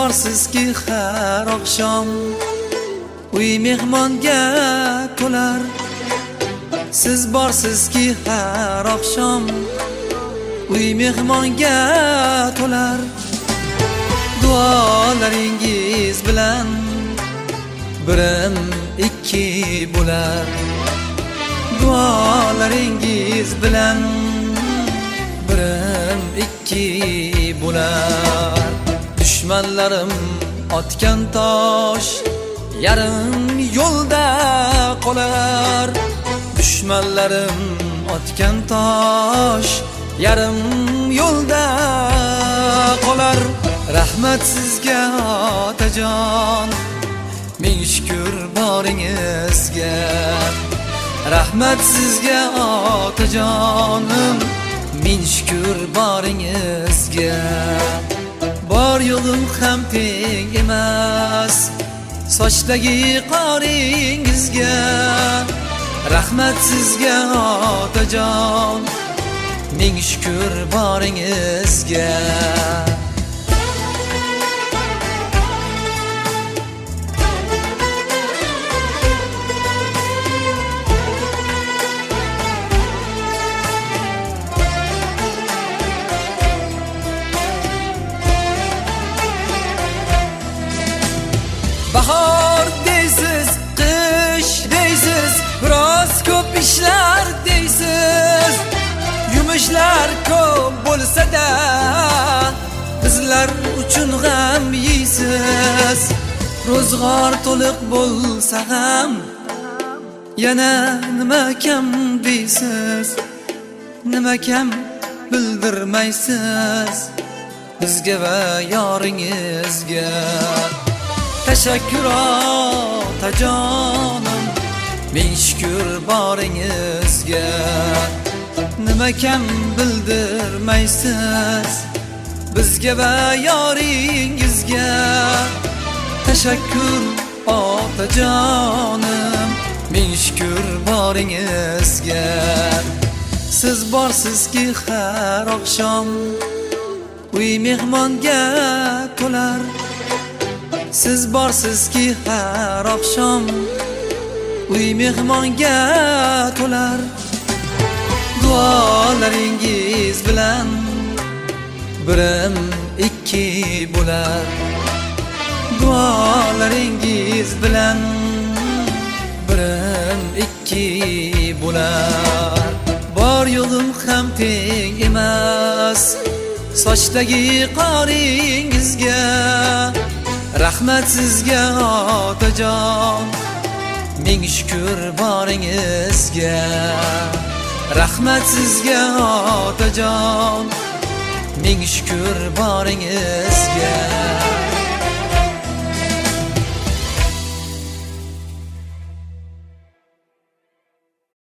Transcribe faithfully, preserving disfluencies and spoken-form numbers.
borsizki har oqshom uy mehmonga to'lar. Siz borsizki har oqshom uy mehmonga to'lar. Duolaringiz bilan birim ikki bo'lar. Duolaringiz bilan birim ikki bo'lar. Düşmanlarım otgan tosh yarim yo'lda qolar. Düşmanlarım otgan tosh yarim yo'lda qolar. Rahmat sizga otajon, ming shukr boringizga. Rahmat sizga otajonim, ming shukr boringizga. Bor yo'g'im ham teng emas sochdagi qoringizga. Rahmat sizga otajon, ming shukr boringizga. Bahor deysiz, qish deysiz, biroz ko'p ishlar deysiz. Yumushlar ko'p bo'lsa-da bizlar uchun g'am yeysiz. Ro'zg'or to'liq bo'lsa ham yana nima kam deysiz. Nima kam bildirmaysiz bizga va yoringizga. Teşekkür otajonim, ming shukr boringizga. Nima kam bildirmaysiz bizga va yoringizga. Teşekkür otajonim, ming shukr boringizga. Siz borsizki har oqshom uy mehmonga to'lar. Siz borsizki har oqshom uy mehmonga to'lar. Duolaringiz bilan birim ikki bo'lar. Duolaringiz bilan birim ikki bo'lar. Bor yo'g'im ham teng emas sochdagi qoringizga. Rahmat sizga otajon, ming shukr boringizga. Rahmat sizga otajon, ming shukr boringizga.